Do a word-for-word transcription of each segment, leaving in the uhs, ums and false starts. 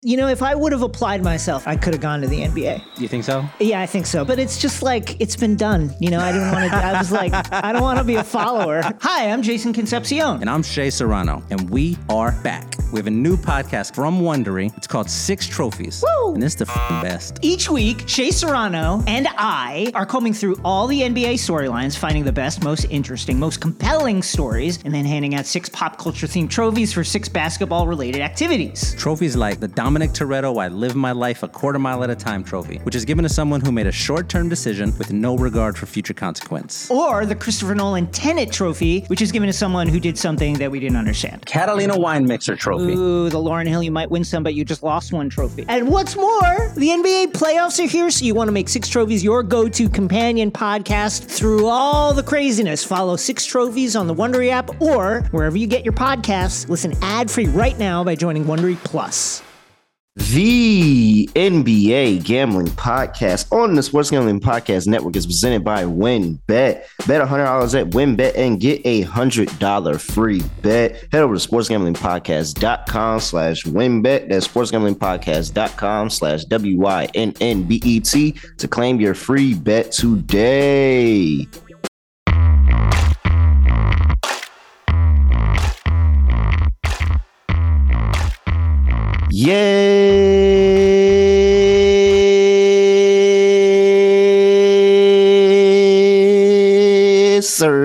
You know, if I would have applied myself, I could have gone to the N B A. You think so? Yeah, I think so. But it's just like, it's been done. You know, I didn't want to, I was like, I don't want to be a follower. Hi, I'm Jason Concepcion. And I'm Shea Serrano. And we are back. We have a new podcast from Wondery. It's called Six Trophies. Woo! And it's the f***ing best. Each week, Shea Serrano and I are combing through all the N B A storylines, finding the best, most interesting, most compelling stories, and then handing out six pop culture-themed trophies for six basketball-related activities. Trophies like the Dominic Toretto I Live My Life a Quarter Mile at a Time trophy, which is given to someone who made a short-term decision with no regard for future consequence. Or the Christopher Nolan Tenet trophy, which is given to someone who did something that we didn't understand. Catalina Wine Mixer trophy. Ooh, the Lauryn Hill, you might win some, but you just lost one trophy. And what's more, the N B A playoffs are here, so you want to make Six Trophies your go-to companion podcast through all the craziness. Follow Six Trophies on the Wondery app or wherever you get your podcasts. Listen ad-free right now by joining Wondery Plus. The N B A Gambling Podcast on the Sports Gambling Podcast Network is presented by WynnBET. Bet one hundred dollars at WynnBET and get a one hundred dollars free bet. Head over to sportsgamblingpodcast.com slash WynnBET. That's sportsgamblingpodcast.com slash W Y N N B E T to claim your free bet today. Yes,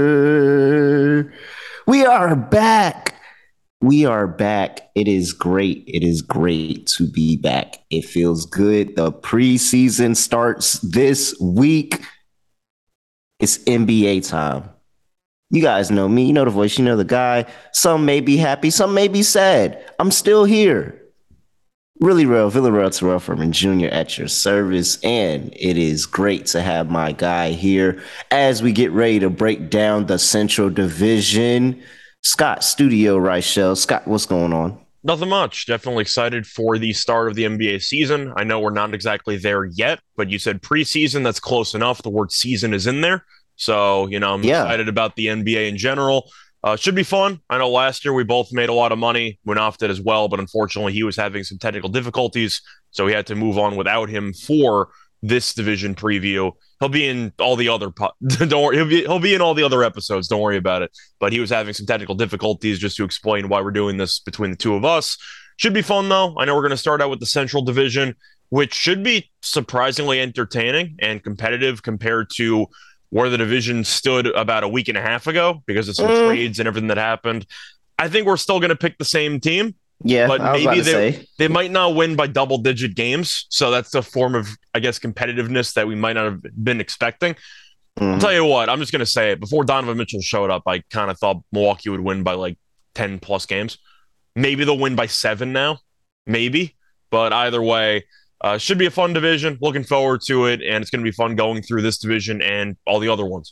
sir. We are back. We are back. It is great. It is great to be back. It feels good. The preseason starts this week. It's N B A time. You guys know me. You know the voice. You know the guy. Some may be happy. Some may be sad. I'm still here. Really real, Villarreal Terrell Furman Junior at your service, and it is great to have my guy here as we get ready to break down the Central Division. Scott, Studio Reichel. Scott, what's going on? Nothing much. Definitely excited for the start of the N B A season. I know we're not exactly there yet, but you said preseason. That's close enough. The word season is in there. So, you know, I'm yeah. excited about the N B A in general. Uh, should be fun. I know last year we both made a lot of money. Winoff did as well, but unfortunately he was having some technical difficulties, so we had to move on without him for this division preview. He'll be in all the other po- don't worry, he'll be he'll be in all the other episodes. Don't worry about it. But he was having some technical difficulties. Just to explain why we're doing this between the two of us. Should be fun though. I know we're going to start out with the Central Division, which should be surprisingly entertaining and competitive compared to where the division stood about a week and a half ago because of some mm. trades and everything that happened. I think we're still going to pick the same team. Yeah, but I was maybe about to they, say. they might not win by double-digit games, so that's a form of, I guess, competitiveness that we might not have been expecting. Mm. I'll tell you what, I'm just going to say it. Before Donovan Mitchell showed up, I kind of thought Milwaukee would win by like ten-plus games. Maybe they'll win by seven now. Maybe. But either way, Uh, should be a fun division. Looking forward to it, and it's going to be fun going through this division and all the other ones.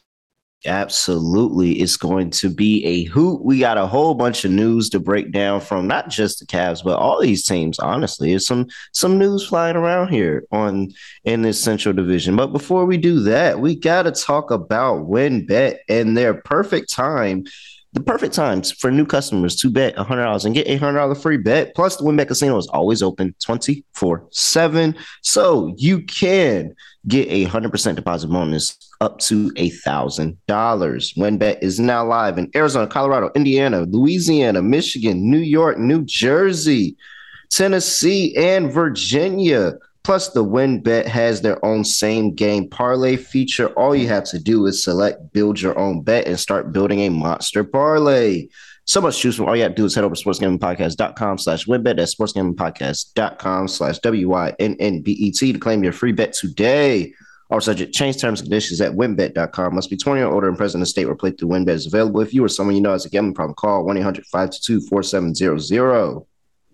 Absolutely. It's going to be a hoot. We got a whole bunch of news to break down from not just the Cavs, but all these teams, honestly. There's some some news flying around here on in this Central Division. But before we do that, we got to talk about WynnBET and their perfect time. The perfect times for new customers to bet one hundred dollars and get a one hundred dollars free bet. Plus, the WynnBET Casino is always open twenty-four seven. So you can get a one hundred percent deposit bonus up to one thousand dollars. WynnBET is now live in Arizona, Colorado, Indiana, Louisiana, Michigan, New York, New Jersey, Tennessee, and Virginia. Plus, the WynnBET has their own same game parlay feature. All you have to do is select build your own bet and start building a monster parlay. So much to choose from. All you have to do is head over to sportsgamblingpodcast.com slash WynnBET. That's sportsgamblingpodcast.com slash W Y N N B E T to claim your free bet today. All subject change terms and conditions at wynnbet dot com. Must be twenty or older and present in the state where play through WynnBET is available. If you or someone you know has a gambling problem, call one eight hundred five two two four seven zero zero.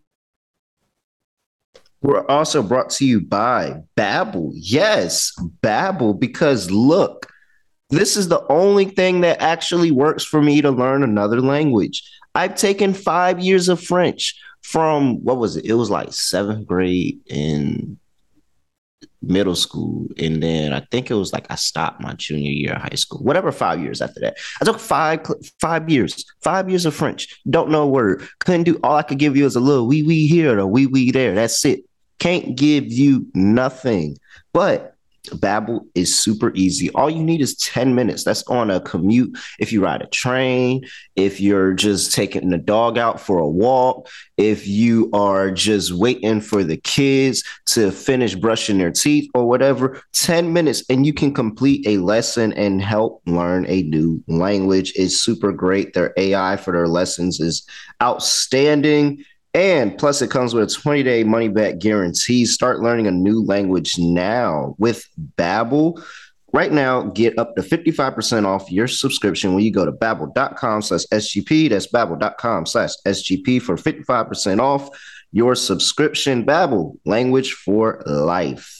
We're also brought to you by Babbel. Yes, Babbel, because look, this is the only thing that actually works for me to learn another language. I've taken five years of French from, what was it? It was like seventh grade in middle school, and then I think it was like I stopped my junior year of high school, whatever, five years after that. I took five five years, five years of French. Don't know a word. Couldn't do. All I could give you is a little wee wee here or wee wee there. That's it. Can't give you nothing. But Babbel is super easy. All you need is ten minutes. That's on a commute. If you ride a train, if you're just taking the dog out for a walk, if you are just waiting for the kids to finish brushing their teeth or whatever, ten minutes and you can complete a lesson and help learn a new language. Is super great. Their A I for their lessons is outstanding. And plus, it comes with a twenty-day money-back guarantee. Start learning a new language now with Babbel. Right now, get up to fifty-five percent off your subscription when you go to babbel.com slash SGP. That's babbel.com slash SGP for fifty-five percent off your subscription. Babbel, language for life.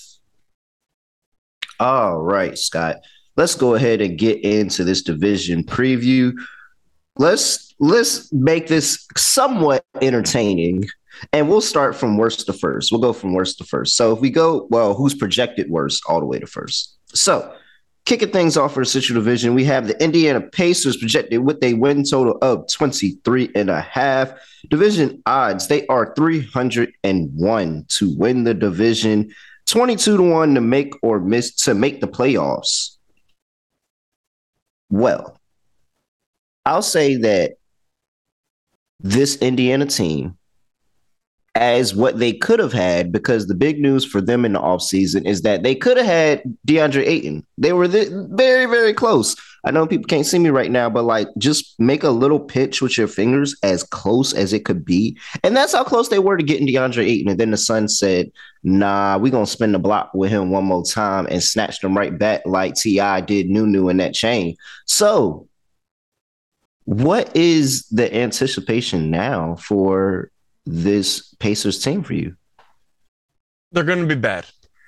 All right, Scott. Let's go ahead and get into this division preview. Let's let's make this somewhat entertaining, and we'll start from worst to first. We'll go from worst to first. So if we go, well, who's projected worst all the way to first? So kicking things off for the Central Division, we have the Indiana Pacers projected with a win total of twenty-three and a half. Division odds, they are three hundred one to win the division, twenty-two to one to make or miss to make the playoffs. Well, I'll say that this Indiana team, as what they could have had, because the big news for them in the offseason is that they could have had DeAndre Ayton. They were th- very, very close. I know people can't see me right now, but like just make a little pitch with your fingers as close as it could be. And that's how close they were to getting DeAndre Ayton. And then the Suns said, nah, we're going to spin the block with him one more time and snatched him right back like T I did Nunu in that chain. So what is the anticipation now for this Pacers team for you? They're going to be bad.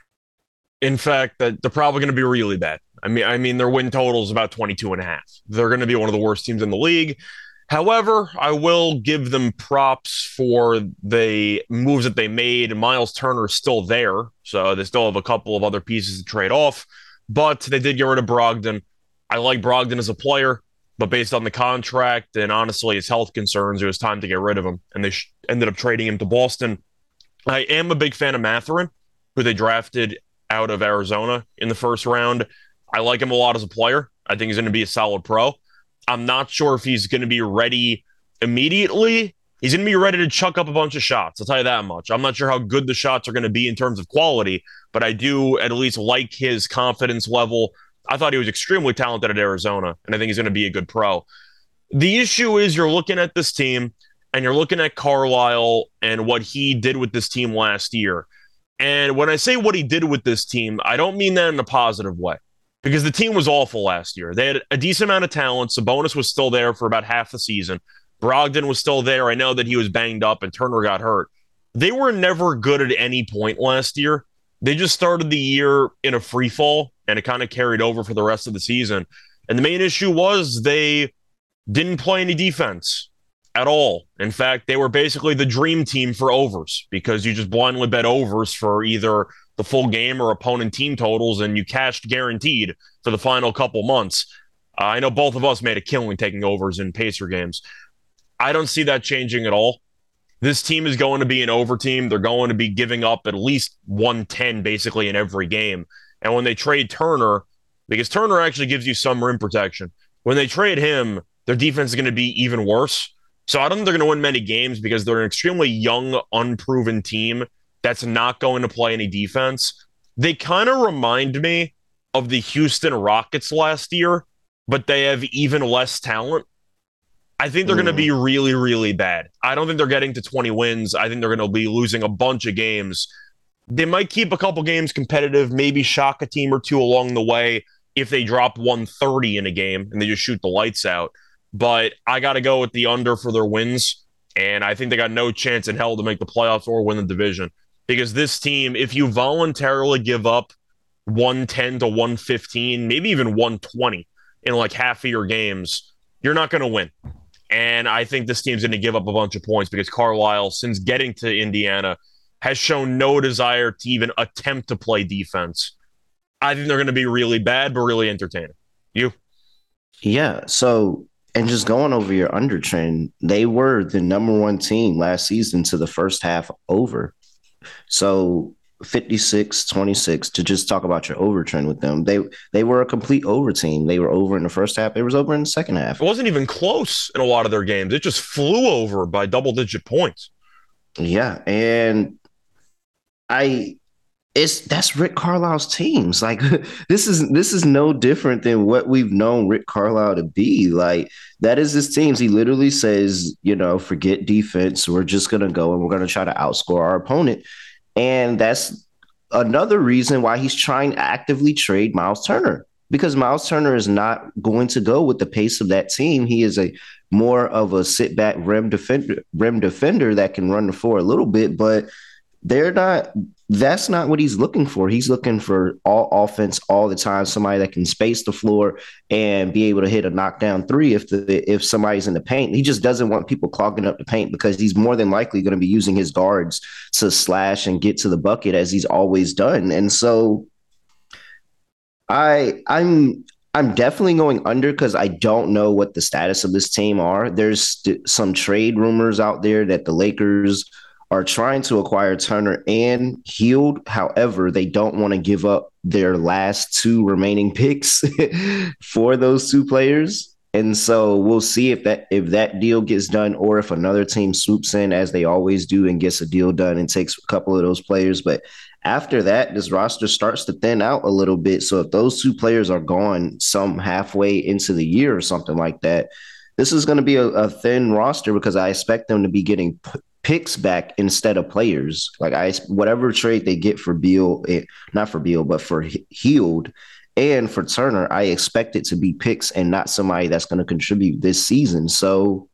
In fact, that they're probably going to be really bad. I mean, I mean, their win total is about twenty-two and a half. They're going to be one of the worst teams in the league. However, I will give them props for the moves that they made. Miles Turner is still there, so they still have a couple of other pieces to trade off. But they did get rid of Brogdon. I like Brogdon as a player. But based on the contract and honestly his health concerns, it was time to get rid of him. And they sh- ended up trading him to Boston. I am a big fan of Mathurin, who they drafted out of Arizona in the first round. I like him a lot as a player. I think he's going to be a solid pro. I'm not sure if he's going to be ready immediately. He's going to be ready to chuck up a bunch of shots. I'll tell you that much. I'm not sure how good the shots are going to be in terms of quality, but I do at least like his confidence level. I thought he was extremely talented at Arizona, and I think he's going to be a good pro. The issue is you're looking at this team, and you're looking at Carlisle and what he did with this team last year. And when I say what he did with this team, I don't mean that in a positive way, because the team was awful last year. They had a decent amount of talent. Sabonis was still there for about half the season. Brogdon was still there. I know that he was banged up, and Turner got hurt. They were never good at any point last year. They just started the year in a free fall, and it kind of carried over for the rest of the season. And the main issue was they didn't play any defense at all. In fact, they were basically the dream team for overs, because you just blindly bet overs for either the full game or opponent team totals, and you cashed guaranteed for the final couple months. Uh, I know both of us made a killing taking overs in Pacer games. I don't see that changing at all. This team is going to be an over team. They're going to be giving up at least one ten basically in every game. And when they trade Turner, because Turner actually gives you some rim protection, when they trade him, their defense is going to be even worse. So I don't think they're going to win many games because they're an extremely young, unproven team that's not going to play any defense. They kind of remind me of the Houston Rockets last year, but they have even less talent. I think they're mm. going to be really, really bad. I don't think they're getting to twenty wins. I think they're going to be losing a bunch of games. They might keep a couple games competitive, maybe shock a team or two along the way if they drop one thirty in a game and they just shoot the lights out. But I got to go with the under for their wins, and I think they got no chance in hell to make the playoffs or win the division. Because this team, if you voluntarily give up one ten to one fifteen, maybe even one twenty in like half of your games, you're not going to win. And I think this team's going to give up a bunch of points because Carlisle, since getting to Indiana, has shown no desire to even attempt to play defense. I think they're going to be really bad, but really entertaining. You? Yeah. So, and just going over your under trend, they were the number one team last season to the first half over. So fifty-six twenty-six, to just talk about your over trend with them. They they were a complete over team. They were over in the first half. It was over in the second half. It wasn't even close in a lot of their games. It just flew over by double digit points. Yeah. And I it's that's Rick Carlisle's teams. Like this is this is no different than what we've known Rick Carlisle to be. Like that is his teams. He literally says, you know, forget defense. We're just gonna go and we're gonna try to outscore our opponent. And that's another reason why he's trying to actively trade Miles Turner, because Miles Turner is not going to go with the pace of that team. He is a more of a sit back rim defender, rim defender that can run the floor a little bit, but they're not. That's not what he's looking for. He's looking for all offense all the time, somebody that can space the floor and be able to hit a knockdown three if the if somebody's in the paint. He just doesn't want people clogging up the paint because he's more than likely going to be using his guards to slash and get to the bucket as he's always done. And so I I'm I'm definitely going under because I don't know what the status of this team are. There's st- some trade rumors out there that the Lakers are trying to acquire Turner and Hield. However, they don't want to give up their last two remaining picks for those two players. And so we'll see if that if that deal gets done or if another team swoops in as they always do and gets a deal done and takes a couple of those players. But after that, this roster starts to thin out a little bit. So if those two players are gone some halfway into the year or something like that, this is going to be a, a thin roster because I expect them to be getting p- picks back instead of players. Like I, whatever trade they get for Beal, it, not for Beal, but for Hield and for Turner, I expect it to be picks and not somebody that's going to contribute this season. So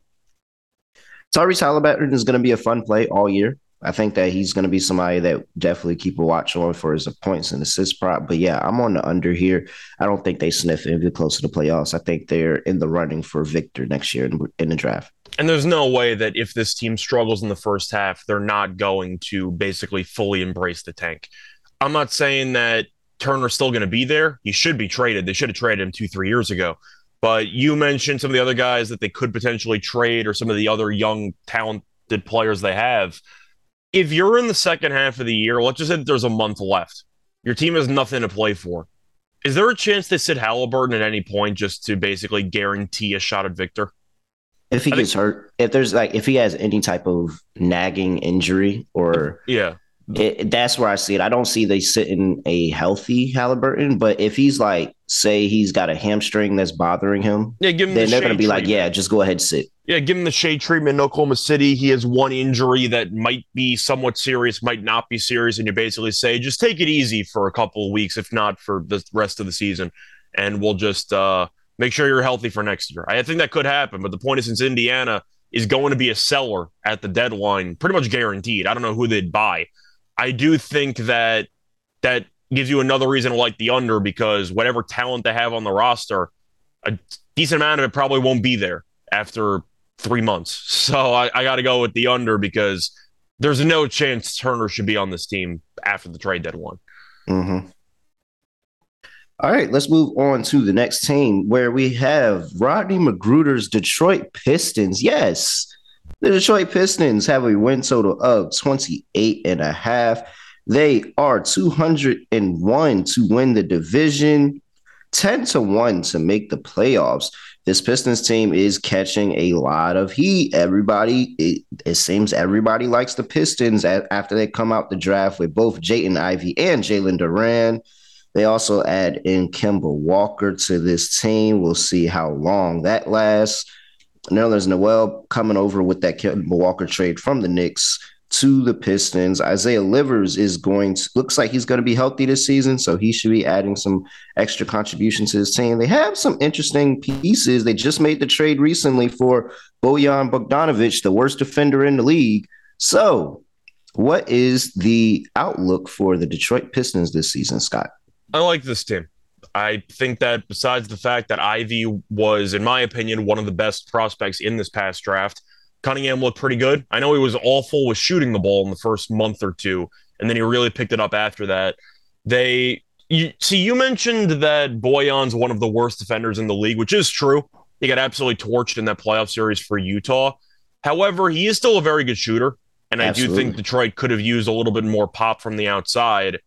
Tyrese Haliburton is going to be a fun play all year. I think that he's going to be somebody that definitely keep a watch on for his points and assist prop. But yeah, I'm on the under here. I don't think they sniff it close to the playoffs. I think they're in the running for Victor next year in, in the draft. And there's no way that if this team struggles in the first half, they're not going to basically fully embrace the tank. I'm not saying that Turner's still going to be there. He should be traded. They should have traded him two, three years ago. But you mentioned some of the other guys that they could potentially trade or some of the other young, talented players they have. If you're in the second half of the year, let's just say that there's a month left. Your team has nothing to play for. Is there a chance they sit Haliburton at any point just to basically guarantee a shot at Victor? If he I gets think, hurt, if there's like, if he has any type of nagging injury or yeah, it, that's where I see it. I don't see they sitting a healthy Haliburton, but if he's like, say he's got a hamstring that's bothering him, yeah, give him then the they're going to be treatment. like, yeah, just go ahead and sit. Yeah, give him the shade treatment in Oklahoma City. He has one injury that might be somewhat serious, might not be serious, and you basically say, just take it easy for a couple of weeks, if not for the rest of the season, and we'll just uh, make sure you're healthy for next year. I think that could happen, but the point is, since Indiana is going to be a seller at the deadline, pretty much guaranteed. I don't know who they'd buy. I do think that that gives you another reason to like the under because whatever talent they have on the roster, a decent amount of it probably won't be there after three months. So I, I got to go with the under because there's no chance Turner should be on this team after the trade deadline. Mm-hmm. All right, let's move on to the next team where we have Rodney McGruder's Detroit Pistons. Yes, the Detroit Pistons have a win total of twenty-eight and a half. They are two hundred one to win the division, ten to one to make the playoffs. This Pistons team is catching a lot of heat. Everybody, it, it seems everybody likes the Pistons after they come out the draft with both Jaden Ivey and Jalen Duren. They also add in Kemba Walker to this team. We'll see how long that lasts. Nerlens Noel coming over with that Kemba Walker trade from the Knicks to the Pistons. Isaiah Livers is going to, looks like he's going to be healthy this season, so he should be adding some extra contribution to his team. They have some interesting pieces. They just made the trade recently for Bojan Bogdanovic, the worst defender in the league. So what is the outlook for the Detroit Pistons this season, Scott? I like this team. I think that besides the fact that Ivy was, in my opinion, one of the best prospects in this past draft, Cunningham looked pretty good. I know he was awful with shooting the ball in the first month or two, and then he really picked it up after that. They you, see, you mentioned that Bojan's one of the worst defenders in the league, which is true. He got absolutely torched in that playoff series for Utah. However, he is still a very good shooter, and I Absolutely. do think Detroit could have used a little bit more pop from the outside.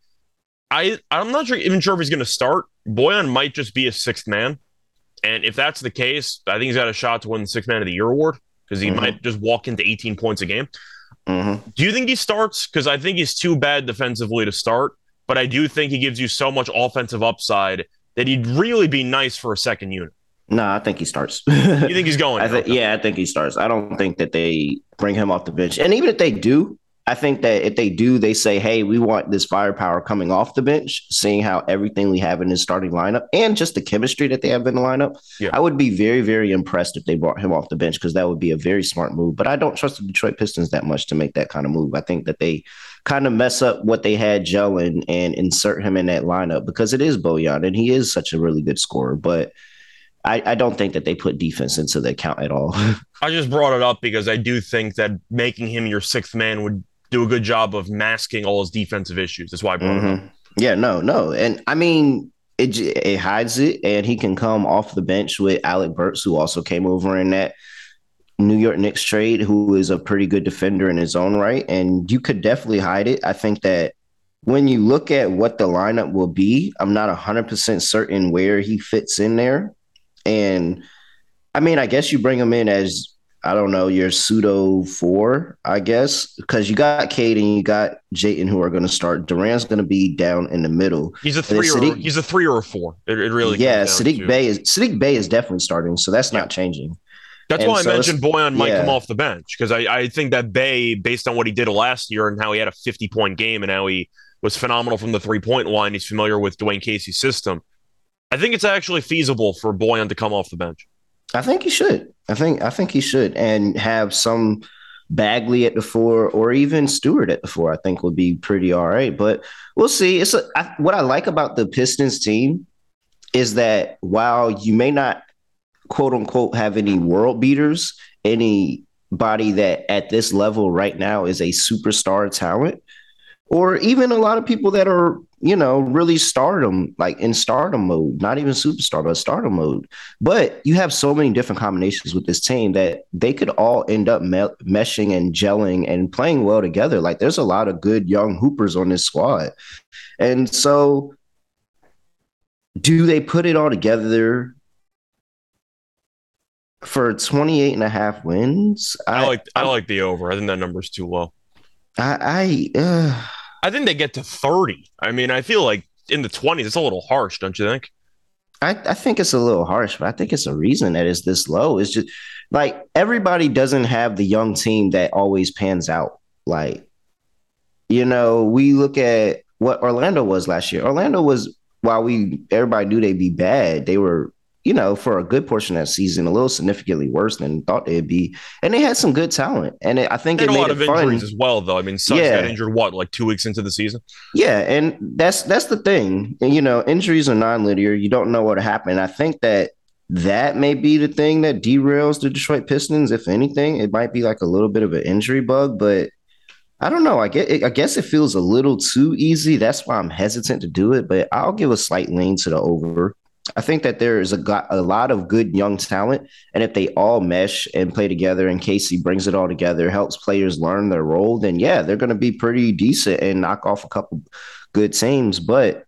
I, I'm not sure, even sure if he's going to start. Bojan might just be a sixth man, and if that's the case, I think he's got a shot to win the Sixth Man of the Year award because he mm-hmm. might just walk into eighteen points a game. Mm-hmm. Do you think he starts? Because I think he's too bad defensively to start, but I do think he gives you so much offensive upside that he'd really be nice for a second unit. No, I think he starts. You think he's going? I th- okay. Yeah, I think he starts. I don't think that they bring him off the bench. And even if they do, I think that if they do, they say, hey, we want this firepower coming off the bench, seeing how everything we have in his starting lineup and just the chemistry that they have in the lineup. Yeah. I would be very, very impressed if they brought him off the bench because that would be a very smart move. But I don't trust the Detroit Pistons that much to make that kind of move. I think that they kind of mess up what they had gelling and insert him in that lineup because it is Bojan and he is such a really good scorer. But I, I don't think that they put defense into the account at all. I just brought it up because I do think that making him your sixth man would do a good job of masking all his defensive issues. That's why I brought mm-hmm. it up. Yeah, no, no. And I mean, it, it hides it, and he can come off the bench with Alec Burks, who also came over in that New York Knicks trade, who is a pretty good defender in his own right. And you could definitely hide it. I think that when you look at what the lineup will be, I'm not one hundred percent certain where he fits in there. And I mean, I guess you bring him in as, I don't know, your pseudo four, I guess, because you got Cade and you got Jayton who are going to start. Durant's going to be down in the middle. He's a three or Sadiq, he's a three or a four. It, it really yeah. Sadiq Bey is Sadiq Bey is definitely starting, so that's yeah. not changing. That's and why so I mentioned Bojan might yeah. come off the bench because I, I think that Bey, based on what he did last year and how he had a fifty point game and how he was phenomenal from the three point line, he's familiar with Dwayne Casey's system. I think it's actually feasible for Bojan to come off the bench. I think he should. I think I think he should, and have some Bagley at the four, or even Stewart at the four. I think would be pretty all right. But we'll see. It's a, I, what I like about the Pistons team is that while you may not quote unquote have any world beaters, anybody that at this level right now is a superstar talent, or even a lot of people that are, you know, really stardom, like in stardom mode, not even superstar, but stardom mode. But you have so many different combinations with this team that they could all end up me- meshing and gelling and playing well together. Like there's a lot of good young hoopers on this squad. And so do they put it all together for twenty-eight and a half wins? I, I like I, I like the over. I think that number's too low. I I uh... I think they get to thirty. I mean, I feel like in the twenties, it's a little harsh, don't you think? I, I think it's a little harsh, but I think it's a reason that it's this low. It's just like everybody doesn't have the young team that always pans out. Like, you know, we look at what Orlando was last year. Orlando was, while we everybody knew they'd be bad, they were, you know, for a good portion of that season, a little significantly worse than thought they'd be. And they had some good talent. And it, I think it made a lot it of fun. Injuries as well, though. I mean, Suggs yeah. got injured, what, like two weeks into the season? Yeah, and that's that's the thing. And, you know, injuries are non-linear. You don't know what happened. I think that that may be the thing that derails the Detroit Pistons, if anything. It might be like a little bit of an injury bug, but I don't know. I get. I guess it feels a little too easy. That's why I'm hesitant to do it, but I'll give a slight lean to the over. I think that there is a, a lot of good young talent, and if they all mesh and play together and Casey brings it all together, helps players learn their role, then yeah, they're going to be pretty decent and knock off a couple good teams. But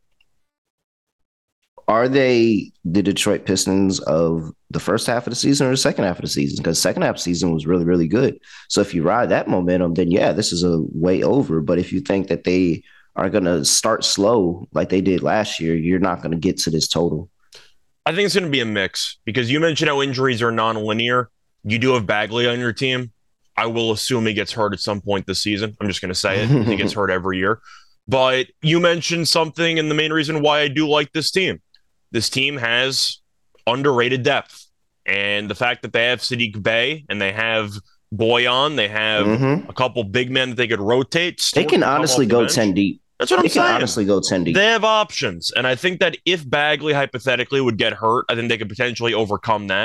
are they the Detroit Pistons of the first half of the season or the second half of the season? Because second half of the season was really, really good. So if you ride that momentum, then yeah, this is a way over. But if you think that they are going to start slow like they did last year, you're not going to get to this total. I think it's going to be a mix because you mentioned how injuries are non-linear. You do have Bagley on your team. I will assume he gets hurt at some point this season. I'm just going to say it. He gets hurt every year. But you mentioned something, and the main reason why I do like this team. This team has underrated depth. And the fact that they have Sadiq Bey and they have Bojan, they have mm-hmm. a couple big men that they could rotate. They can honestly go bench. ten deep. That's what I'm they saying. Can honestly go ten deep. They have options. And I think that if Bagley hypothetically would get hurt, I think they could potentially overcome that.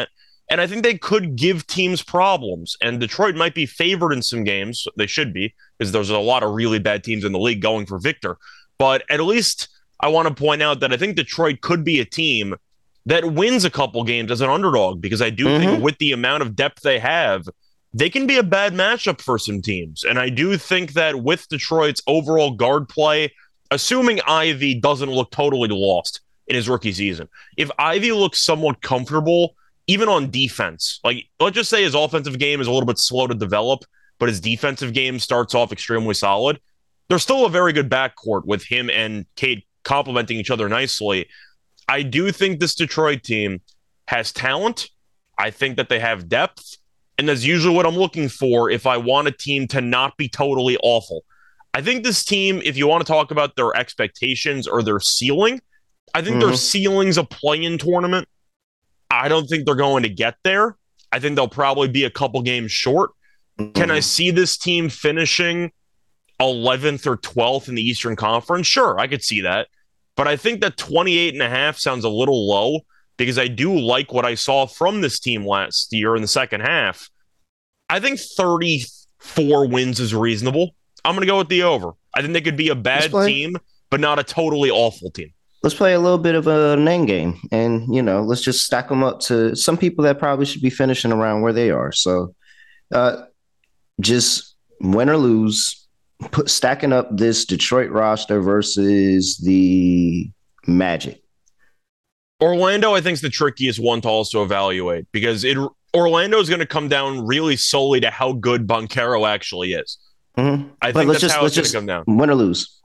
And I think they could give teams problems. And Detroit might be favored in some games. They should be, because there's a lot of really bad teams in the league going for Victor. But at least I want to point out that I think Detroit could be a team that wins a couple games as an underdog, because I do mm-hmm. think with the amount of depth they have, they can be a bad matchup for some teams. And I do think that with Detroit's overall guard play, assuming Ivy doesn't look totally lost in his rookie season, if Ivy looks somewhat comfortable, even on defense, like let's just say his offensive game is a little bit slow to develop, but his defensive game starts off extremely solid, there's still a very good backcourt with him and Cade complementing each other nicely. I do think this Detroit team has talent. I think that they have depth. And that's usually what I'm looking for if I want a team to not be totally awful. I think this team, if you want to talk about their expectations or their ceiling, I think mm-hmm. their ceiling's a play-in tournament. I don't think they're going to get there. I think they'll probably be a couple games short. Mm-hmm. Can I see this team finishing eleventh or twelfth in the Eastern Conference? Sure, I could see that. But I think that twenty-eight and a half sounds a little low, because I do like what I saw from this team last year in the second half. I think thirty-four wins is reasonable. I'm going to go with the over. I think they could be a bad team, but not a totally awful team. Let's play a little bit of a name game, and, you know, let's just stack them up to some people that probably should be finishing around where they are. So uh, just win or lose, put stacking up this Detroit roster versus the Magic. Orlando, I think, is the trickiest one to also evaluate, because it Orlando is going to come down really solely to how good Banchero actually is. Mm-hmm. I but think that's just, how it's going to come down. Win or lose.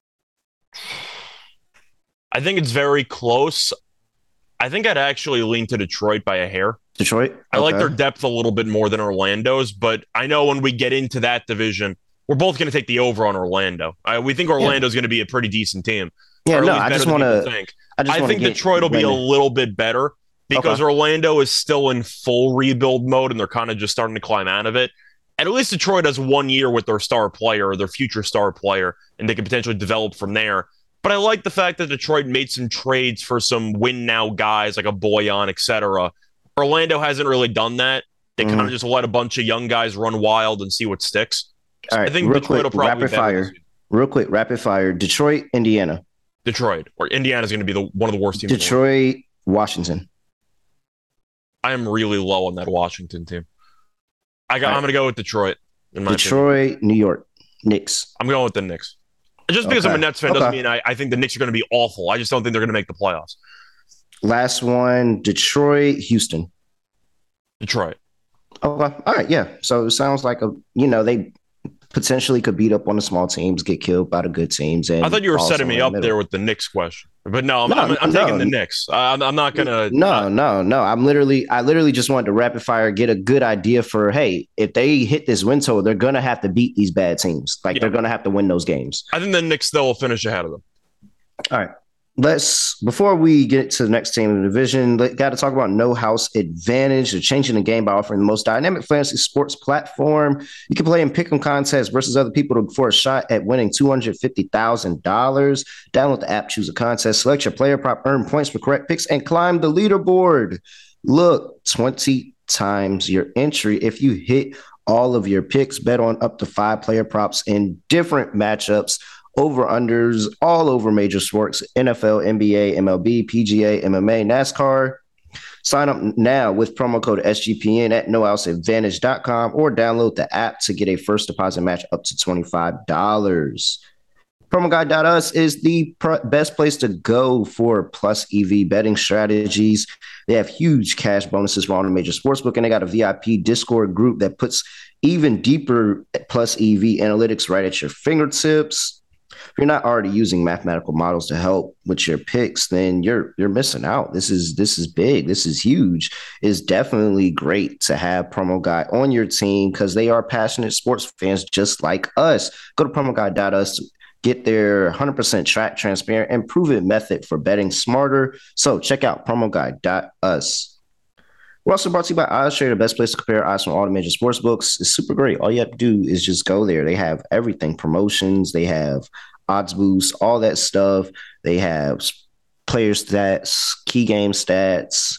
I think it's very close. I think I'd actually lean to Detroit by a hair. Detroit? Okay. I like their depth a little bit more than Orlando's, but I know when we get into that division, we're both going to take the over on Orlando. Uh, we think Orlando's yeah. going to be a pretty decent team. Yeah, no, I just want to think. I, I think Detroit will be a little bit better, because okay. Orlando is still in full rebuild mode and they're kind of just starting to climb out of it. At least Detroit has one year with their star player or their future star player, and they can potentially develop from there. But I like the fact that Detroit made some trades for some win-now guys like a Boyan, et cetera. Orlando hasn't really done that. They mm-hmm. kind of just let a bunch of young guys run wild and see what sticks. So All right, I think real Detroit quick, will probably rapid fire. Real quick, rapid fire. Detroit, Indiana. Detroit, or Indiana's going to be the one of the worst teams. Detroit, Washington. I am really low on that Washington team. I got, right. I'm going to go with Detroit. In my Detroit, opinion. New York, Knicks. I'm going with the Knicks. Just because okay. I'm a Nets fan okay. doesn't mean I, I think the Knicks are going to be awful. I just don't think they're going to make the playoffs. Last one, Detroit, Houston. Detroit. Okay. All right. Yeah. So it sounds like a, you know, they potentially could beat up on the small teams, get killed by the good teams. And I thought you were setting me up the there with the Knicks question, but no, I'm, no, I'm, I'm no. taking the Knicks. I'm, I'm not gonna. No, uh, no, no. I'm literally, I literally just wanted to rapid fire, get a good idea for, hey, if they hit this win total, they're gonna have to beat these bad teams. Like yeah. they're gonna have to win those games. I think the Knicks though will finish ahead of them. All right. Let's, before we get to the next team in the division, got to talk about No House Advantage. They're changing the game by offering the most dynamic fantasy sports platform. You can play in pick'em contests versus other people for a shot at winning two hundred fifty thousand dollars. Download the app, choose a contest, select your player prop, earn points for correct picks, and climb the leaderboard. Look, twenty times your entry if you hit all of your picks. Bet on up to five player props in different matchups. Over-unders all over major sports, N F L, N B A, M L B, P G A, M M A, NASCAR. Sign up now with promo code S G P N at no house advantage dot com or download the app to get a first deposit match up to twenty-five dollars. PromoGuide.us is the pr- best place to go for plus E V betting strategies. They have huge cash bonuses for all the major sportsbook, and they got a V I P Discord group that puts even deeper plus E V analytics right at your fingertips. If you're not already using mathematical models to help with your picks, then you're you're missing out. This is this is big. This is huge. It's definitely great to have Promo Guide on your team because they are passionate sports fans just like us. Go to promo guide dot us to get their one hundred percent track, transparent, and proven method for betting smarter. So check out promo guide dot us. We're also brought to you by OddsTrader, the best place to compare odds from all the major sports books. It's super great. All you have to do is just go there. They have everything, promotions. They have odds boosts, all that stuff. They have player stats, key game stats,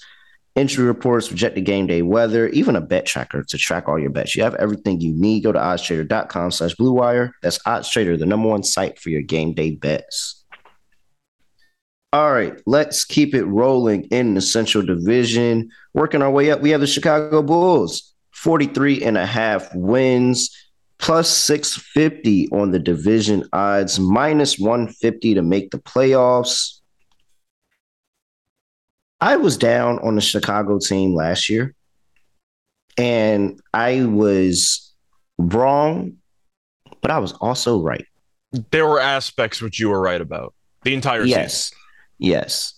injury reports, projected game day weather, even a bet tracker to track all your bets. You have everything you need. Go to oddstrader.com slash Blue Wire. That's OddsTrader, the number one site for your game day bets. All right, let's keep it rolling in the Central Division. Working our way up, we have the Chicago Bulls, forty-three and a half wins, plus six fifty on the division odds, minus one fifty to make the playoffs. I was down on the Chicago team last year, and I was wrong, but I was also right. There were aspects which you were right about the entire yes. season. Yes.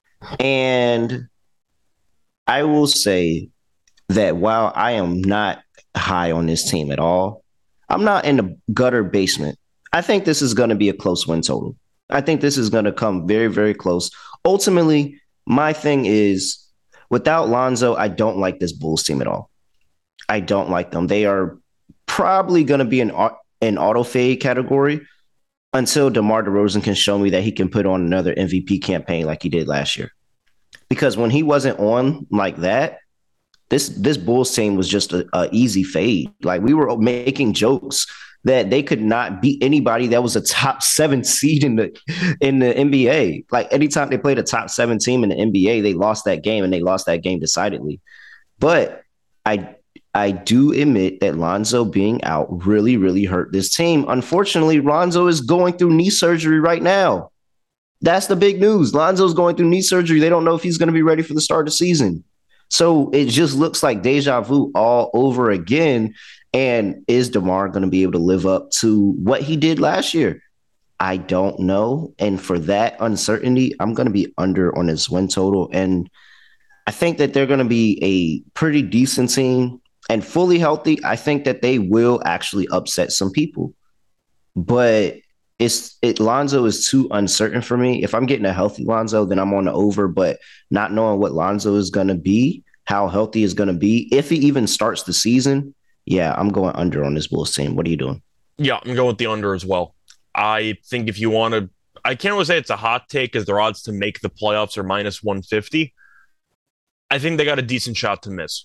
And I will say that while I am not high on this team at all, I'm not in the gutter basement. I think this is going to be a close win total. I think this is going to come very, very close. Ultimately, my thing is, without Lonzo, I don't like this Bulls team at all. I don't like them. They are probably going to be an, an auto fade category until DeMar DeRozan can show me that he can put on another M V P campaign like he did last year. Because when he wasn't on like that, this this Bulls team was just a, a easy fade. Like, we were making jokes that they could not beat anybody that was a top seven seed in the in the N B A. Like, anytime they played a top seven team in the N B A, they lost that game, and they lost that game decidedly. But I I do admit that Lonzo being out really, really hurt this team. Unfortunately, Lonzo is going through knee surgery right now. That's the big news. Lonzo's going through knee surgery. They don't know if he's going to be ready for the start of the season. So it just looks like deja vu all over again. And is DeMar going to be able to live up to what he did last year? I don't know. And for that uncertainty, I'm going to be under on his win total. And I think that they're going to be a pretty decent team. And fully healthy, I think that they will actually upset some people. But it's it Lonzo is too uncertain for me. If I'm getting a healthy Lonzo, then I'm on the over. But not knowing what Lonzo is going to be, how healthy is going to be, if he even starts the season, yeah, I'm going under on this Bulls team. What are you doing? Yeah, I'm going with the under as well. I think if you want to, I can't really say it's a hot take because their odds to make the playoffs are minus one fifty. I think they got a decent shot to miss.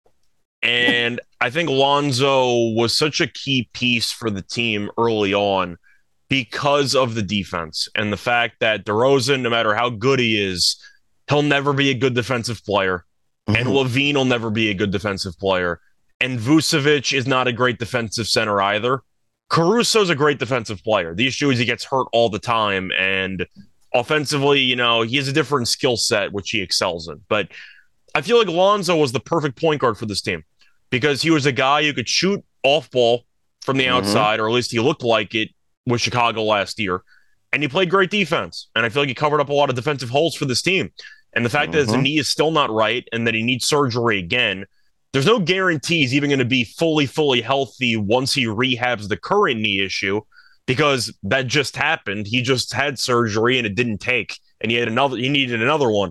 And I think Lonzo was such a key piece for the team early on because of the defense and the fact that DeRozan, no matter how good he is, he'll never be a good defensive player. Mm-hmm. And LaVine will never be a good defensive player. And Vucevic is not a great defensive center either. Caruso's a great defensive player. The issue is he gets hurt all the time. And offensively, you know, he has a different skill set, which he excels in. But I feel like Lonzo was the perfect point guard for this team because he was a guy who could shoot off ball from the mm-hmm. outside, or at least he looked like it with Chicago last year. And he played great defense. And I feel like he covered up a lot of defensive holes for this team. And the fact mm-hmm. that his knee is still not right and that he needs surgery again, there's no guarantee he's even going to be fully, fully healthy once he rehabs the current knee issue, because that just happened. He just had surgery and it didn't take, and he had another. He needed another one.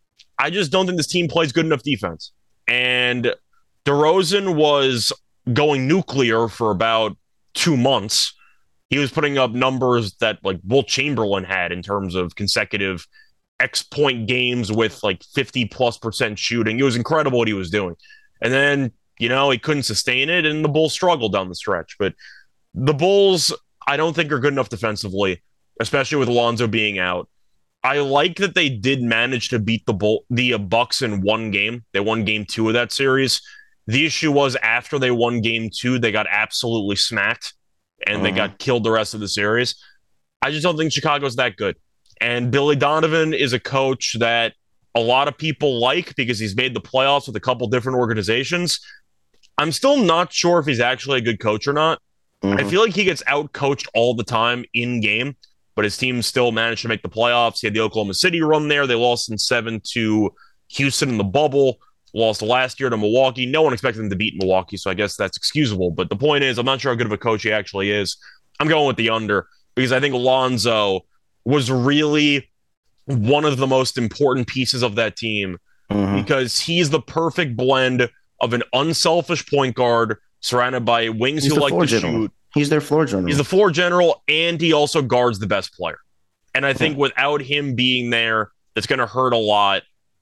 I just don't think this team plays good enough defense. And DeRozan was going nuclear for about two months. He was putting up numbers that like Wilt Chamberlain had in terms of consecutive X point games with like fifty plus percent shooting. It was incredible what he was doing. And then, you know, he couldn't sustain it, and the Bulls struggled down the stretch. But the Bulls, I don't think, are good enough defensively, especially with Lonzo being out. I like that they did manage to beat the Bull, the uh, Bucks in one game. They won game two of that series. The issue was after they won game two, they got absolutely smacked, and uh-huh. they got killed the rest of the series. I just don't think Chicago's that good. And Billy Donovan is a coach that a lot of people like because he's made the playoffs with a couple different organizations. I'm still not sure if he's actually a good coach or not. Mm-hmm. I feel like he gets out-coached all the time in game, but his team still managed to make the playoffs. He had the Oklahoma City run there. They lost in seven to Houston in the bubble, lost last year to Milwaukee. No one expected them to beat Milwaukee, so I guess that's excusable. But the point is, I'm not sure how good of a coach he actually is. I'm going with the under because I think Lonzo was really one of the most important pieces of that team mm-hmm. because he's the perfect blend of an unselfish point guard surrounded by wings he's who like to general. shoot. He's their floor general. He's the floor general, and he also guards the best player. And I think yeah. without him being there, that's going to hurt a lot.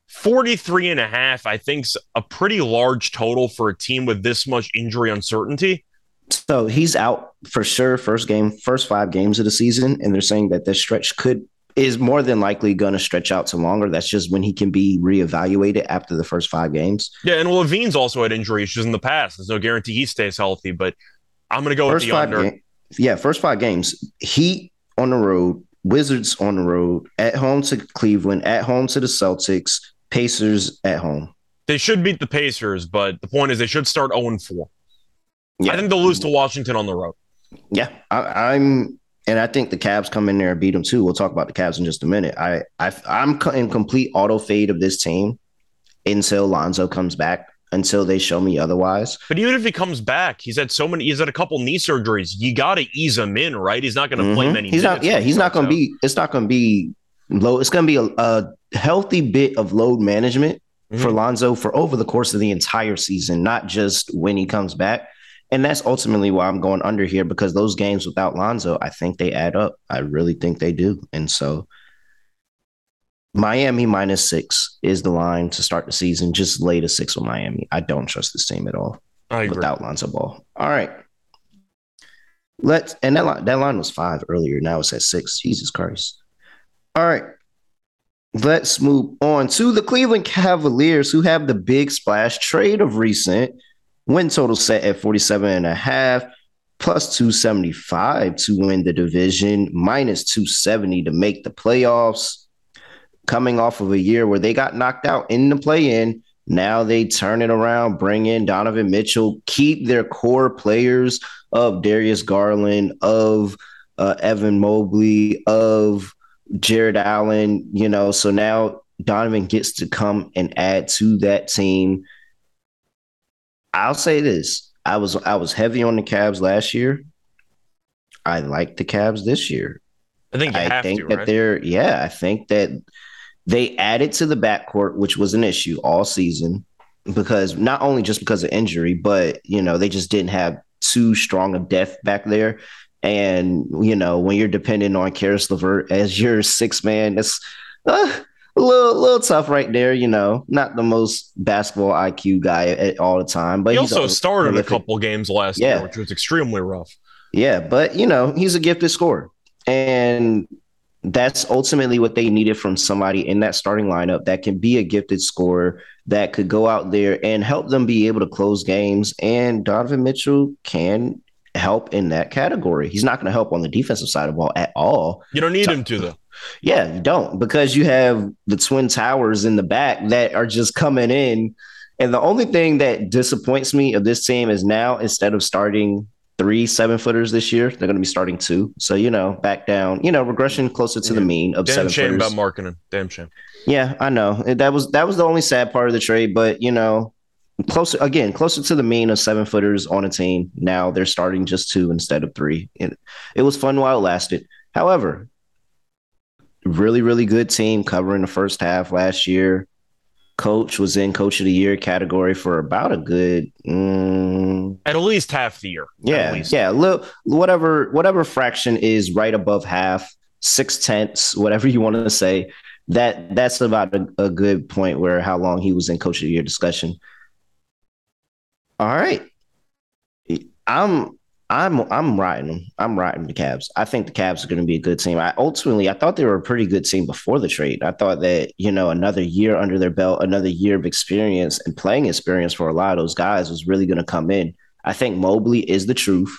forty-three and a half, I think, is a pretty large total for a team with this much injury uncertainty. So he's out for sure first game, first five games of the season. And they're saying that this stretch could is more than likely going to stretch out to longer. That's just when he can be reevaluated after the first five games. Yeah, and Levine's also had injury issues in the past. There's no guarantee he stays healthy, but I'm going to go first with the under. Ga- yeah, first five games. Heat on the road, Wizards on the road, at home to Cleveland, at home to the Celtics, Pacers at home. They should beat the Pacers, but the point is they should start oh and four. Yeah. I think they'll lose to Washington on the road. Yeah, I, I'm... And I think the Cavs come in there and beat them too. We'll talk about the Cavs in just a minute. I, I, I'm in complete auto fade of this team until Lonzo comes back, until they show me otherwise. But even if he comes back, he's had so many, he's had a couple knee surgeries. You got to ease him in, right? He's not going to mm-hmm. play many He's not, yeah, he's not going to be, it's not going to be low. It's going to be a, a healthy bit of load management mm-hmm. for Lonzo for over the course of the entire season, not just when he comes back. And that's ultimately why I'm going under here, because those games without Lonzo, I think they add up. I really think they do. And so Miami minus six is the line to start the season. Just lay the six with Miami. I don't trust this team at all without Lonzo Ball. All right. Let's and that line, that line was five earlier. Now it's at six. Jesus Christ. All right. Let's move on to the Cleveland Cavaliers, who have the big splash trade of recent. Win total set at forty-seven and a half, plus two seventy-five to win the division, minus two seventy to make the playoffs. Coming off of a year where they got knocked out in the play-in, now they turn it around, bring in Donovan Mitchell, keep their core players of Darius Garland, of uh, Evan Mobley, of Jared Allen, you know, so now Donovan gets to come and add to that team. I'll say this. I was I was heavy on the Cavs last year. I like the Cavs this year. I think you I have think to, that right? they're yeah, I think that they added to the backcourt, which was an issue all season, because not only just because of injury, but you know, they just didn't have too strong of depth back there. And you know, when you're dependent on Karis LeVert as your sixth man, that's uh, A little, little tough right there, you know. Not the most basketball I Q guy at all the time, but he he's also started prolific. a couple games last yeah. year, which was extremely rough. Yeah, but you know, he's a gifted scorer, and that's ultimately what they needed from somebody in that starting lineup that can be a gifted scorer that could go out there and help them be able to close games. And Donovan Mitchell can help in that category. He's not going to help on the defensive side of the ball at all. You don't need so, him to, though. Yeah, you don't, because you have the Twin Towers in the back that are just coming in. And the only thing that disappoints me of this team is now, instead of starting three seven footers this year, they're going to be starting two. So, you know, back down, you know, regression closer to yeah. the mean of Damn seven shame footers. about marketing. Damn shame. Yeah, I know. That was that was the only sad part of the trade. But, you know, closer again, closer to the mean of seven footers on a team. Now they're starting just two instead of three. It, it was fun while it lasted. However, really, really good team covering the first half last year. Coach was in Coach of the Year category for about a good mm, at least half the year. Yeah, yeah, little, whatever whatever fraction is right above half, six tenths, whatever you want to say. That that's about a, a good point where how long he was in Coach of the Year discussion. All right, I'm. I'm I'm riding them. I'm riding the Cavs. I think the Cavs are going to be a good team. I ultimately I thought they were a pretty good team before the trade. I thought that, you know, another year under their belt, another year of experience and playing experience for a lot of those guys was really going to come in. I think Mobley is the truth.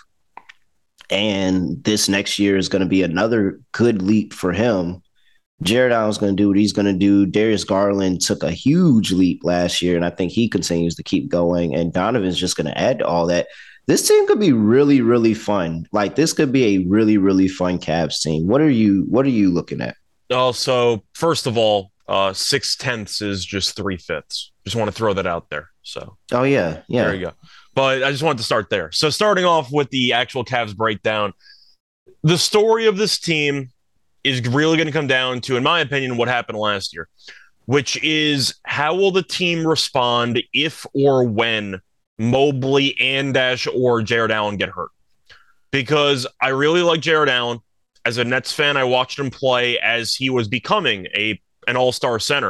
And this next year is going to be another good leap for him. Jared Allen's going to do what he's going to do. Darius Garland took a huge leap last year, and I think he continues to keep going. And Donovan's just going to add to all that. This team could be really, really fun. Like, this could be a really, really fun Cavs team. What are you What are you looking at? Oh, so first of all, uh, six tenths is just three fifths. Just want to throw that out there. So, oh yeah, yeah. There you go. But I just wanted to start there. So, starting off with the actual Cavs breakdown, the story of this team is really going to come down to, in my opinion, what happened last year, which is how will the team respond if or when Mobley and Dash or Jared Allen get hurt? Because I really like Jared Allen. As a Nets fan, I watched him play as he was becoming a an all-star center.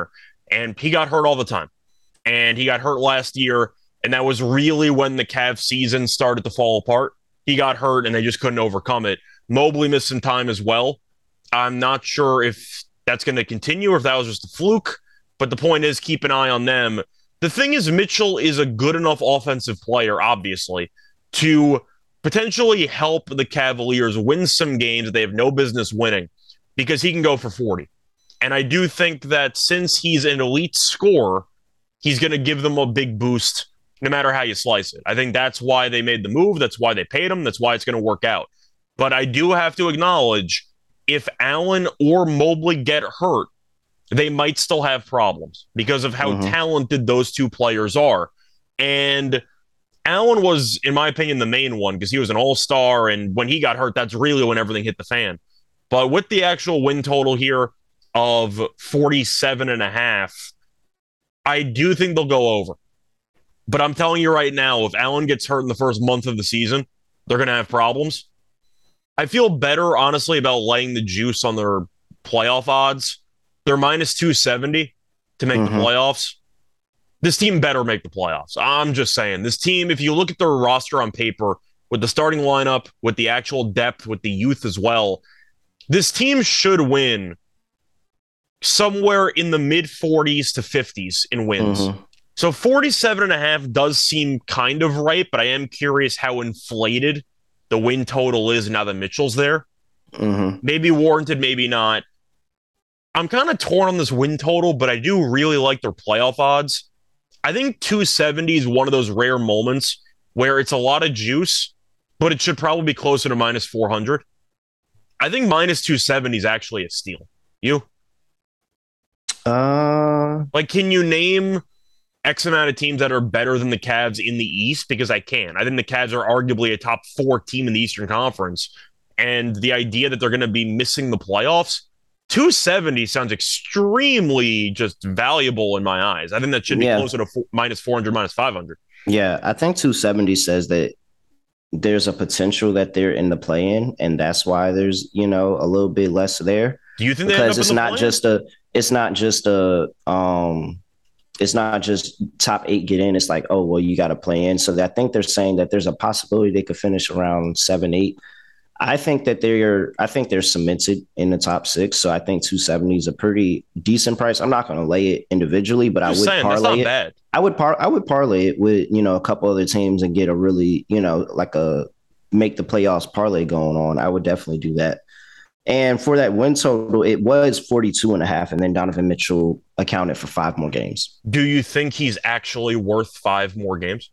And he got hurt all the time. And he got hurt last year. And that was really when the Cavs season started to fall apart. He got hurt and they just couldn't overcome it. Mobley missed some time as well. I'm not sure if that's going to continue or if that was just a fluke. But the point is, keep an eye on them. The thing is, Mitchell is a good enough offensive player, obviously, to potentially help the Cavaliers win some games that they have no business winning because he can go for forty. And I do think that since he's an elite scorer, he's going to give them a big boost no matter how you slice it. I think that's why they made the move. That's why they paid him. That's why it's going to work out. But I do have to acknowledge, if Allen or Mobley get hurt, they might still have problems because of how mm-hmm. talented those two players are. And Allen was, in my opinion, the main one because he was an all-star. And when he got hurt, that's really when everything hit the fan. But with the actual win total here of forty-seven and a half, I do think they'll go over. But I'm telling you right now, if Allen gets hurt in the first month of the season, they're going to have problems. I feel better, honestly, about laying the juice on their playoff odds. They're minus two seventy to make mm-hmm. the playoffs. This team better make the playoffs. I'm just saying. This team, if you look at their roster on paper, with the starting lineup, with the actual depth, with the youth as well, this team should win somewhere in the mid forties to fifties in wins. Mm-hmm. So forty-seven and a half does seem kind of right, but I am curious how inflated the win total is now that Mitchell's there. Mm-hmm. Maybe warranted, maybe not. I'm kind of torn on this win total, but I do really like their playoff odds. I think two seventy is one of those rare moments where it's a lot of juice, but it should probably be closer to minus four hundred. I think minus two seventy is actually a steal. You? Uh, like, can you name X amount of teams that are better than the Cavs in the East? Because I can. I think the Cavs are arguably a top four team in the Eastern Conference. And the idea that they're going to be missing the playoffs, two seventy sounds extremely just valuable in my eyes. I think that should be yeah. closer to four, minus four hundred, minus five hundred. Yeah, I think two seventy says that there's a potential that they're in the play-in, and that's why there's, you know, a little bit less there. Do you think because they it's not just a it's not just a um it's not just top eight get in. It's like, oh, well, you got to play in. So I think they're saying that there's a possibility they could finish around seven, eight. I think that they're I think they're cemented in the top six. So I think two seventy is a pretty decent price. I'm not going to lay it individually, but I would saying, parlay that's not it. Bad. I would par I would parlay it with, you know, a couple other teams and get a really, you know, like a make the playoffs parlay going on. I would definitely do that. And for that win total, it was forty-two and a half. And then Donovan Mitchell accounted for five more games. Do you think he's actually worth five more games?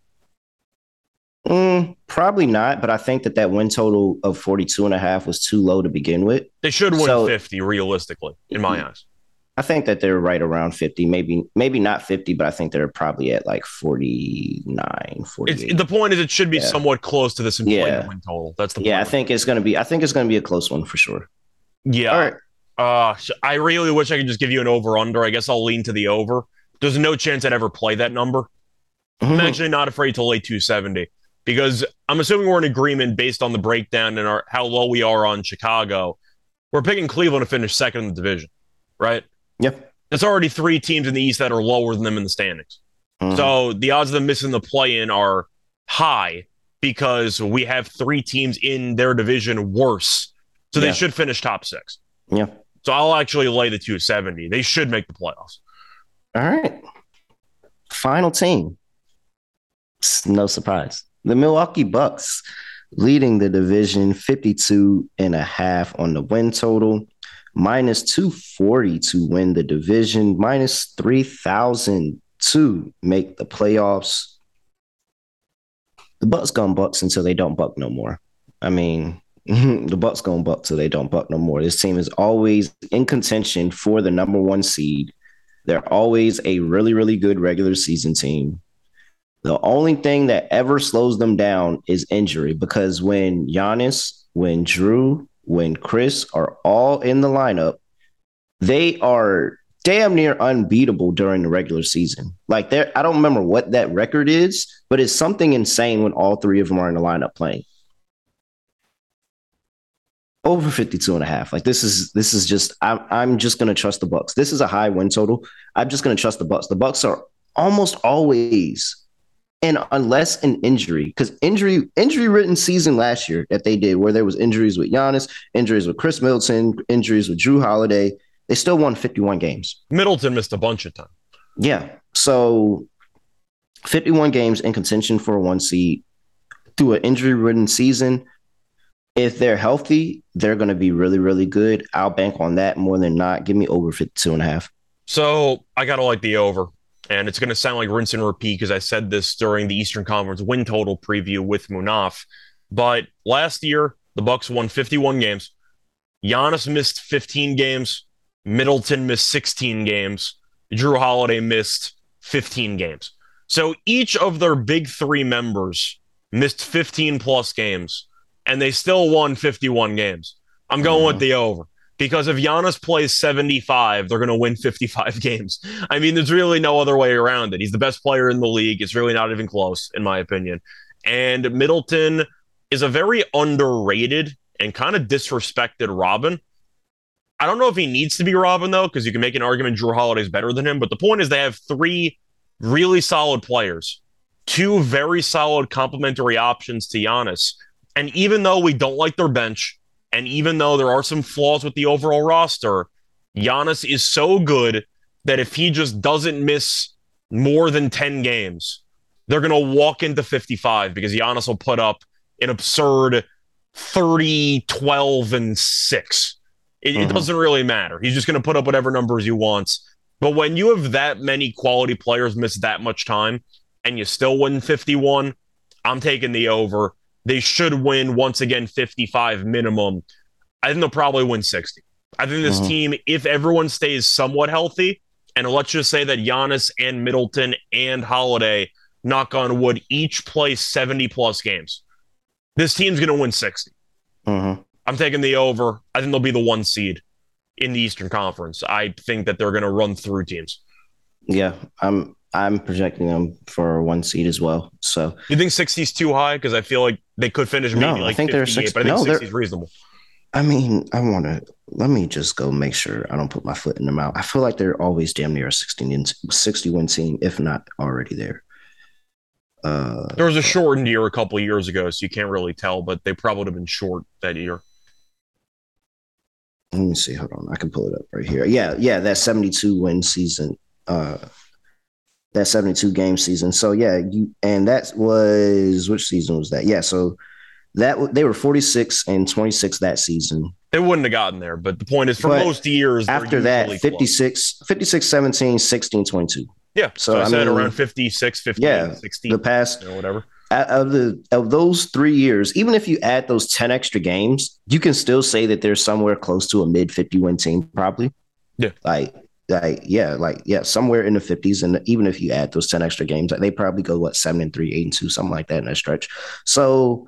Mm, probably not. But I think that that win total of forty-two and a half was too low to begin with. They should win so, fifty realistically, in my eyes. I think that they're right around fifty, maybe maybe not fifty, but I think they're probably at like forty-nine, forty-eight. It's, the point is it should be yeah. somewhat close to this inflated yeah. win total. That's the point. Yeah, I think it's going to be I think it's going to be a close one for sure. Yeah. All right. Uh, I really wish I could just give you an over-under. I guess I'll lean to the over. There's no chance I'd ever play that number. Mm-hmm. I'm actually not afraid to lay two seventy because I'm assuming we're in agreement based on the breakdown and our, how low we are on Chicago. We're picking Cleveland to finish second in the division, right? Yep. There's already three teams in the East that are lower than them in the standings. Mm-hmm. So the odds of them missing the play-in are high because we have three teams in their division worse. So yeah. they should finish top six. Yeah. So I'll actually lay the two seventy. They should make the playoffs. All right. Final team. No surprise. The Milwaukee Bucks leading the division fifty-two and a half on the win total. Minus two forty to win the division, minus three thousand to make the playoffs. The Bucks gonna Bucks until they don't buck no more. I mean, the Bucks gonna buck till they don't buck no more. This team is always in contention for the number one seed. They're always a really, really good regular season team. The only thing that ever slows them down is injury, because when Giannis, when Drew, when Chris are all in the lineup, they are damn near unbeatable during the regular season. Like, there, I don't remember what that record is, but it's something insane when all three of them are in the lineup playing. Over fifty-two and a half. Like this is this is just I'm I'm just gonna trust the Bucks. This is a high win total. I'm just gonna trust the Bucks. The Bucks are almost always, and unless an injury, because injury injury ridden season last year that they did, where there was injuries with Giannis, injuries with Chris Middleton, injuries with Jrue Holiday, they still won fifty-one games. Middleton missed a bunch of time. Yeah, so fifty-one games in contention for a one seed through an injury ridden season. If they're healthy, they're going to be really, really good. I'll bank on that more than not. Give me over fifty-two and a half. So I got to like the over. And it's going to sound like rinse and repeat because I said this during the Eastern Conference win total preview with Munaf. But last year, the Bucks won fifty-one games. Giannis missed fifteen games. Middleton missed sixteen games. Jrue Holiday missed fifteen games. So each of their big three members missed fifteen plus games. And they still won fifty-one games. I'm going uh-huh. with the over. Because if Giannis plays seventy-five, they're going to win fifty-five games. I mean, there's really no other way around it. He's the best player in the league. It's really not even close, in my opinion. And Middleton is a very underrated and kind of disrespected Robin. I don't know if he needs to be Robin, though, because you can make an argument Jrue Holiday's better than him. But the point is they have three really solid players, two very solid complementary options to Giannis. And even though we don't like their bench, and even though there are some flaws with the overall roster, Giannis is so good that if he just doesn't miss more than ten games, they're going to walk into fifty-five because Giannis will put up an absurd thirty, twelve, and six. It, mm-hmm. it doesn't really matter. He's just going to put up whatever numbers he wants. But when you have that many quality players miss that much time and you still win fifty-one, I'm taking the over. They should win, once again, fifty-five minimum. I think they'll probably win sixty. I think this uh-huh. team, if everyone stays somewhat healthy, and let's just say that Giannis and Middleton and Holiday, knock on wood, each play seventy-plus games, this team's going to win sixty. Uh-huh. I'm taking the over. I think they'll be the one seed in the Eastern Conference. I think that they're going to run through teams. Yeah, I'm I'm projecting them for one seed as well. So you think sixty is too high? Because I feel like they could finish maybe no, like I think they're six, but I think no, sixty is reasonable. I mean, I want to let me just go make sure I don't put my foot in their mouth. I feel like they're always damn near a sixty-win team, if not already there. Uh, there was a shortened year a couple of years ago, so you can't really tell, but they probably would have been short that year. Let me see. Hold on. I can pull it up right here. Yeah, yeah, that seventy-two win season. Uh, that seventy-two game season. So yeah, you and that was which season was that? Yeah, so that they were forty-six and twenty-six that season. They wouldn't have gotten there, but the point is for but most years after that fifty-six, fifty-six, seventeen, sixteen, twenty-two. Yeah. So, so I, I said mean, around fifty-six, fifteen, yeah, sixteen. The past you know, whatever. Of the of those three years, even if you add those ten extra games, you can still say that they're somewhere close to a mid fifty win team, probably. Yeah. Like Like, yeah, like, yeah, somewhere in the fifties. And even if you add those ten extra games, they probably go, what, seven and three, eight and two, something like that in that stretch. So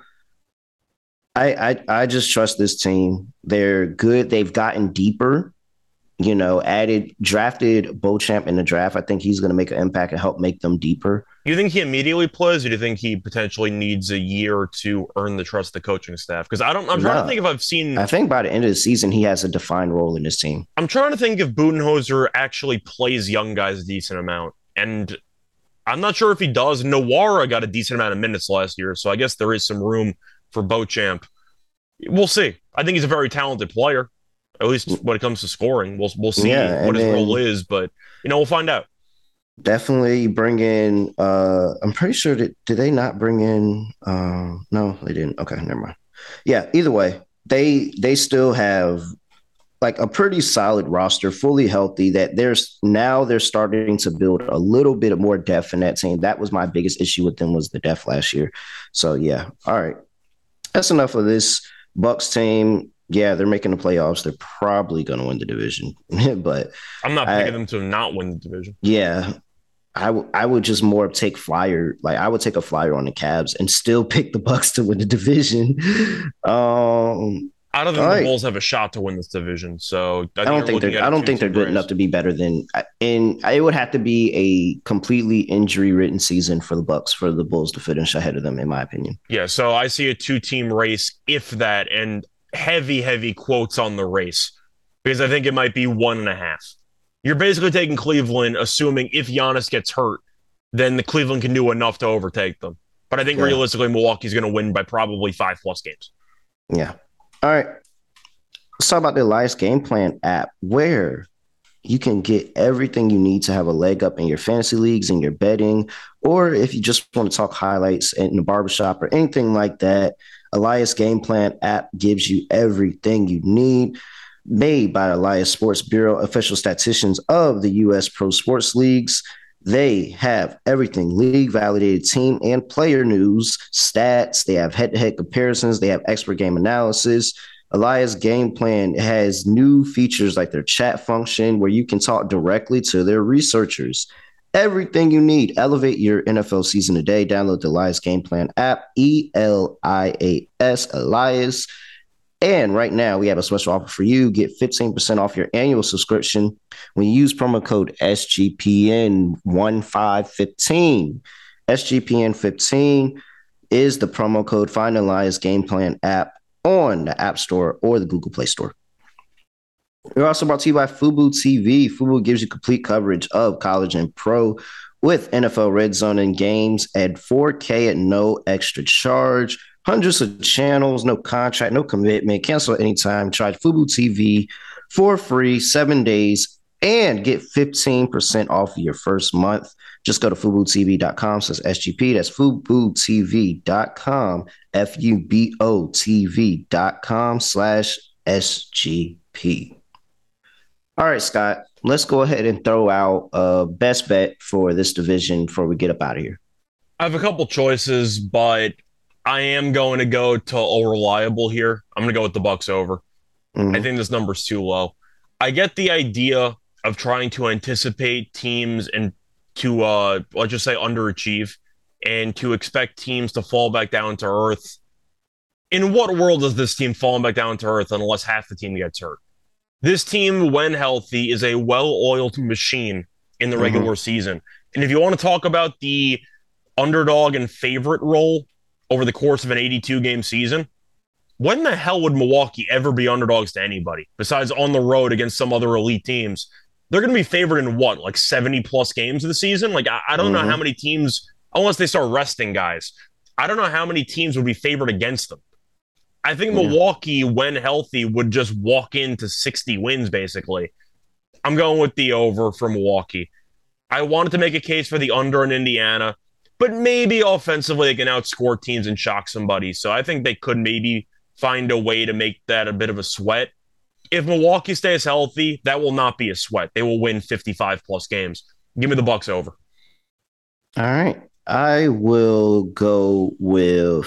I, I, I just trust this team. They're good. They've gotten deeper, you know, added, drafted Beauchamp in the draft. I think he's going to make an impact and help make them deeper. Do you think he immediately plays, or do you think he potentially needs a year to earn the trust of the coaching staff? Because I don't, I'm trying no. to think if I've seen. I think by the end of the season, he has a defined role in this team. I'm trying to think if Budenholzer actually plays young guys a decent amount. And I'm not sure if he does. Nawara got a decent amount of minutes last year, so I guess there is some room for Beauchamp. We'll see. I think he's a very talented player, at least when it comes to scoring. We'll, we'll see yeah, what his then, role is, but, you know, we'll find out. Definitely bring in, uh, I'm pretty sure that, did they not bring in, uh, no, they didn't. Okay, never mind. Yeah, either way, they they still have like a pretty solid roster, fully healthy, that there's now they're starting to build a little bit of more depth in that team. That was my biggest issue with them, was the depth last year. So, yeah, all right. That's enough of this Bucks team. Yeah, they're making the playoffs. They're probably going to win the division, but I'm not picking I, them to not win the division. Yeah, I, w- I would just more take flyer. Like I would take a flyer on the Cavs and still pick the Bucks to win the division. um, I don't think right. the Bulls have a shot to win this division. So I, I don't think they're. I don't think they're good race. enough to be better than. And it would have to be a completely injury-ridden season for the Bucks for the Bulls to finish ahead of them, in my opinion. Yeah, so I see a two-team race, if that, and heavy, heavy quotes on the race because I think it might be one and a half. You're basically taking Cleveland, assuming if Giannis gets hurt, then the Cleveland can do enough to overtake them. But I think yeah. realistically, Milwaukee's going to win by probably five plus games. Yeah. All right. Let's talk about the Elias Game Plan app, where you can get everything you need to have a leg up in your fantasy leagues and your betting, or if you just want to talk highlights in the barbershop or anything like that. Elias Game Plan app gives you everything you need. Made by Elias Sports Bureau, official statisticians of the U S Pro Sports Leagues. They have everything: league validated team and player news, stats. They have head-to-head comparisons. They have expert game analysis. Elias Game Plan has new features like their chat function where you can talk directly to their researchers. Everything you need. Elevate your N F L season today. Download the Elias Game Plan app, E L I A S, Elias. And right now, we have a special offer for you. Get fifteen percent off your annual subscription when you use promo code S G P N fifteen fifteen. S G P N fifteen is the promo code. Find the Elias Game Plan app on the App Store or the Google Play Store. We're also brought to you by Fubo T V. Fubo gives you complete coverage of college and pro with N F L Red Zone and games at four K at no extra charge. Hundreds of channels, no contract, no commitment. Cancel anytime. Try Fubo T V for free, seven days, and get fifteen percent off your first month. Just go to fubo t v dot com slash S G P. That's fubo t v dot com, F U B O T V dot com slash S G P. All right, Scott, let's go ahead and throw out a best bet for this division before we get up out of here. I have a couple choices, but I am going to go to all reliable here. I'm going to go with the Bucks over. Mm-hmm. I think this number's too low. I get the idea of trying to anticipate teams and to, uh, let's just say, underachieve and to expect teams to fall back down to earth. In what world is this team falling back down to earth unless half the team gets hurt? This team, when healthy, is a well-oiled machine in the regular mm-hmm. season. And if you want to talk about the underdog and favorite role over the course of an eighty-two game season, when the hell would Milwaukee ever be underdogs to anybody besides on the road against some other elite teams? They're going to be favored in what, like seventy plus games of the season? Like, I, I don't mm-hmm. know how many teams, unless they start resting guys, I don't know how many teams would be favored against them. I think mm-hmm. Milwaukee, when healthy, would just walk into sixty wins, basically. I'm going with the over for Milwaukee. I wanted to make a case for the under in Indiana, but maybe offensively they can outscore teams and shock somebody. So I think they could maybe find a way to make that a bit of a sweat. If Milwaukee stays healthy, that will not be a sweat. They will win fifty-five plus games. Give me the Bucks over. All right. I will go with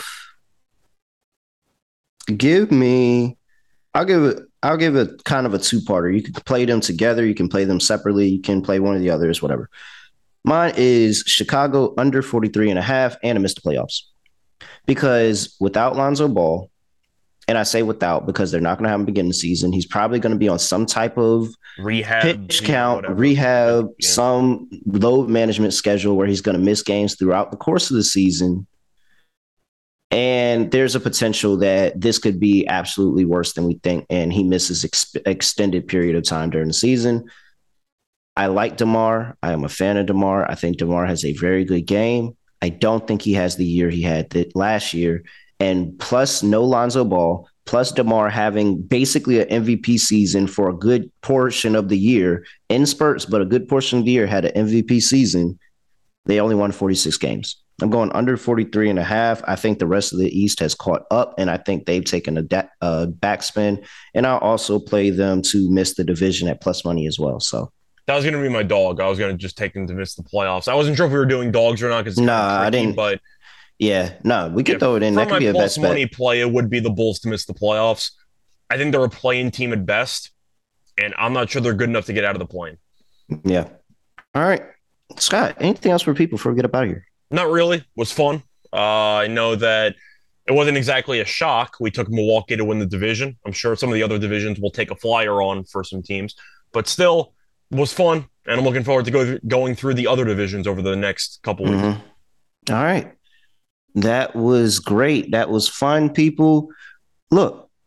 give me I'll give it I'll give it kind of a two-parter. You can play them together, you can play them separately, you can play one of the others, whatever. Mine is Chicago under forty-three and a half and to miss the playoffs. Because without Lonzo Ball, and I say without because they're not going to have him begin the season, he's probably going to be on some type of rehab, pitch count, whatever. rehab, yeah. some load management schedule where he's going to miss games throughout the course of the season. And there's a potential that this could be absolutely worse than we think, and he misses ex- extended period of time during the season. I like DeMar. I am a fan of DeMar. I think DeMar has a very good game. I don't think he has the year he had th- last year. And plus no Lonzo Ball, plus DeMar having basically an M V P season for a good portion of the year in spurts, but a good portion of the year had an M V P season. They only won forty-six games. I'm going under forty-three and a half. I think the rest of the East has caught up, and I think they've taken a da- uh, backspin. And I'll also play them to miss the division at plus money as well. So that was going to be my dog. I was going to just take them to miss the playoffs. I wasn't sure if we were doing dogs or not. Because nah, I didn't. But yeah, no, we could yeah, throw it in. That could be a best money bet. play. It would be the Bulls to miss the playoffs. I think they're a play-in team at best, and I'm not sure they're good enough to get out of the play-in. Yeah. All right, Scott. Anything else for people before we get up out of here? Not really. It was fun. Uh, I know that it wasn't exactly a shock. We took Milwaukee to win the division. I'm sure some of the other divisions will take a flyer on for some teams, but still it was fun. And I'm looking forward to go, going through the other divisions over the next couple weeks. Mm-hmm. All right. That was great. That was fun, people. Look,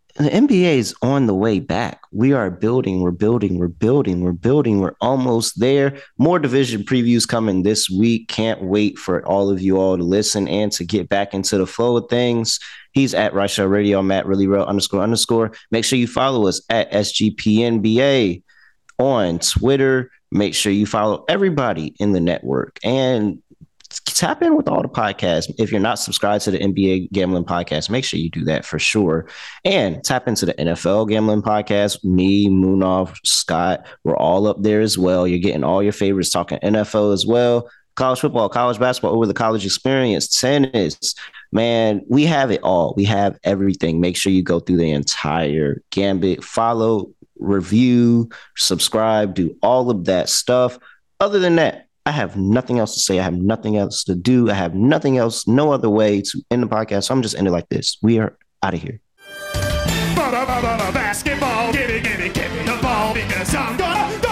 the N B A is on the way back. We are building, we're building, we're building, we're building. We're almost there. More division previews coming this week. Can't wait for all of you all to listen and to get back into the flow of things. He's at Ryshaw Radio, Matt Really Real underscore underscore. Make sure you follow us at S G P N B A on Twitter. Make sure you follow everybody in the network and tap in with all the podcasts. If you're not subscribed to the N B A Gambling Podcast, make sure you do that for sure. And tap into the N F L Gambling Podcast. Me, Munaf, Scott, we're all up there as well. You're getting all your favorites talking N F L as well. College football, college basketball, over the college experience, tennis. Man, we have it all. We have everything. Make sure you go through the entire gambit. Follow, review, subscribe, do all of that stuff. Other than that, I have nothing else to say. I have nothing else to do. I have nothing else, no other way to end the podcast. So I'm just ending like this. We are out of here. Basketball, give me, give me, give me the ball because I'm gonna